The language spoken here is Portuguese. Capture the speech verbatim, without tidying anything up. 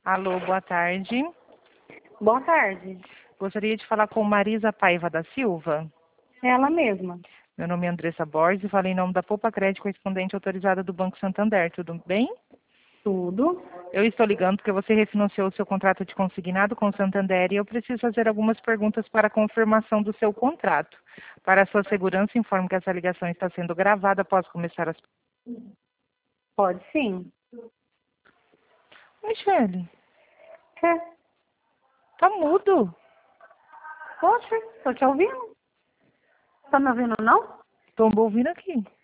Alô, boa tarde. Boa tarde. Gostaria de falar com Marisa Paiva da Silva. É ela mesma. Meu nome é Andressa Borges e falo em nome da Poupa Crédito, correspondente autorizada do Banco Santander. Tudo bem? Tudo. Eu estou ligando porque você refinanciou o seu contrato de consignado com o Santander e eu preciso fazer algumas perguntas para a confirmação do seu contrato. Para a sua segurança, informo que essa ligação está sendo gravada após começar as... Pode sim. Michele, É. tá mudo. Poxa, tô te ouvindo. Tá me ouvindo não? Estou ouvindo aqui.